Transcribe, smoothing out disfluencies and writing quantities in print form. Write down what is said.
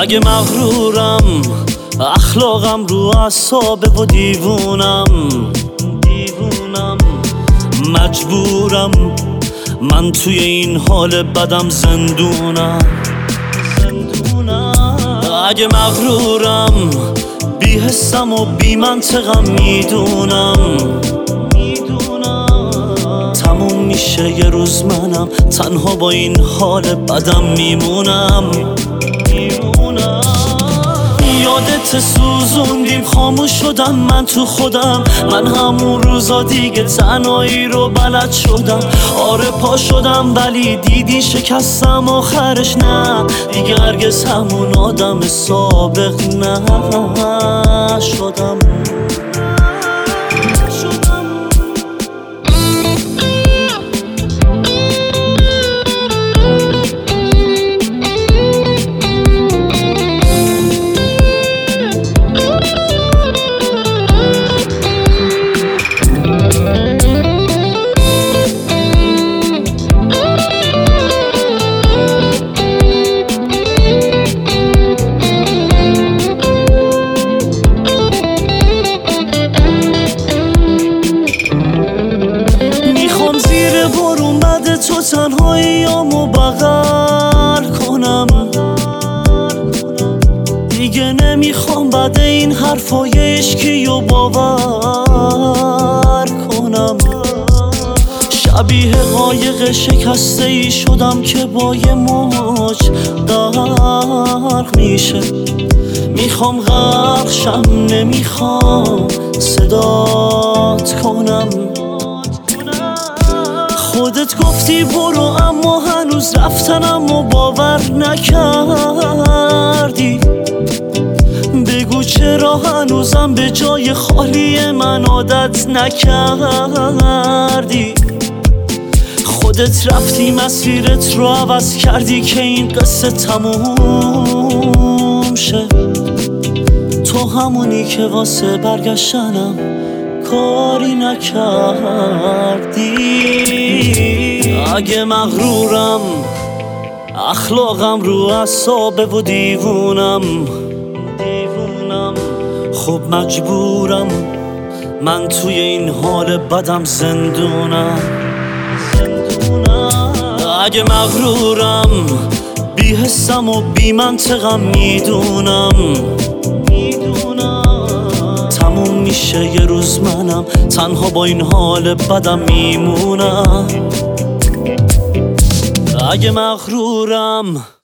اگه مغرورم اخلاقم رو اعصابه و دیوونم مجبورم من توی این حال بدم زندونم اگه مغرورم بی حسم و بی منطقم میدونم تموم میشه یه روز منم تنها با این حال بدم میمونم یادت سوزوندیم خاموش شدم من تو خودم من همون روزا دیگه تنهایی رو بلد شدم آره پا شدم ولی دیدی شکستم آخرش نه دیگه هرگز همون آدم سابق نشدم تو تنهاییامو بغل کنم دیگه نمیخوام بعد این حرفای عشقیو باور کنم شبیه قایق شکسته ای شدم که با یه موج غرق میشه میخوام غرق شم نمیخوام صدات کنم خودت گفتی برو اما هنوز رفتنم و باور نکردی بگو چرا هنوزم به جای خالی من عادت نکردی خودت رفتی مسیرت رو عوض کردی که این قصه تموم شه تو همونی که واسه برگشتنم کاری نکردی اگه مغرورم اخلاقم رو اعصابه و دیوونم خب مجبورم من توی این حال بدم زندونم اگه مغرورم بی حسم و بی منطقم میدونم تموم میشه یه روز منم تنها با این حال بدم میمونم اگه مغرورم